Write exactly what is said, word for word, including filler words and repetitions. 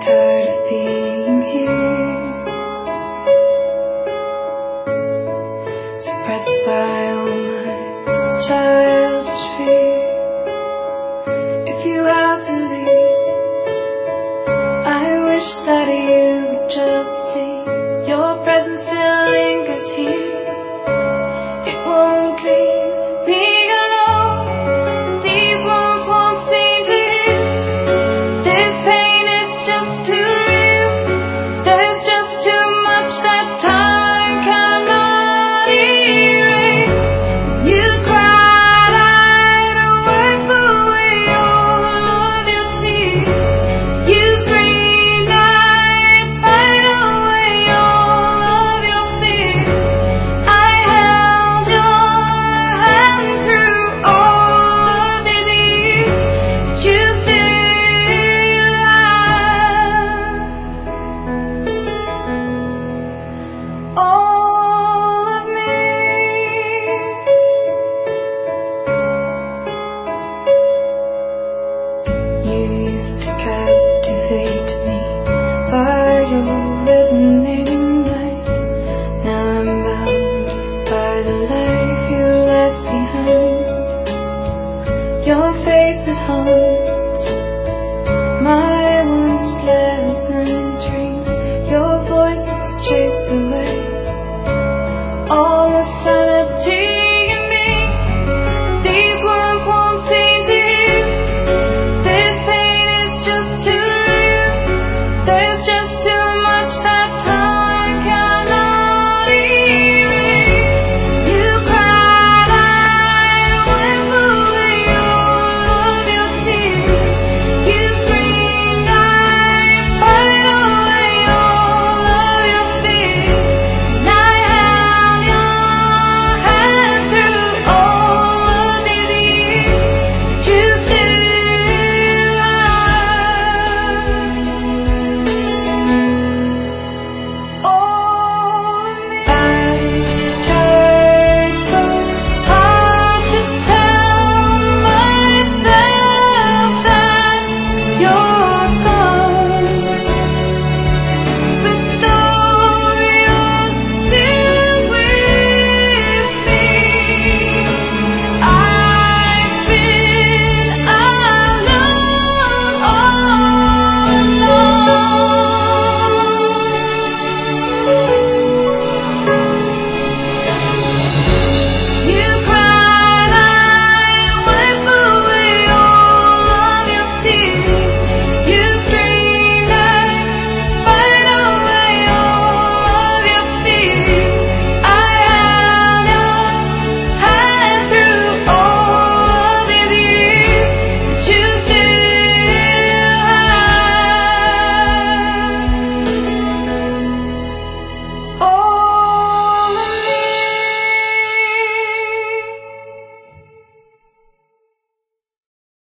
tired of being here, suppressed by all my childish fear. If you had to leave, I wish that you would just leave. Your presence still lingers here. It won't leave me alone. These wounds won't seem to heal. This pain is just too real. There's just too much that time cannot erase. You cried, I'd wipe away all of your tears. You screamed, I'd fight away all of your fears. I held your hand through all of these years, but you still have all of me. You used to captivate me by your resonating light. Now I'm bound by the life you left behind. Your face, it haunts my once pleasant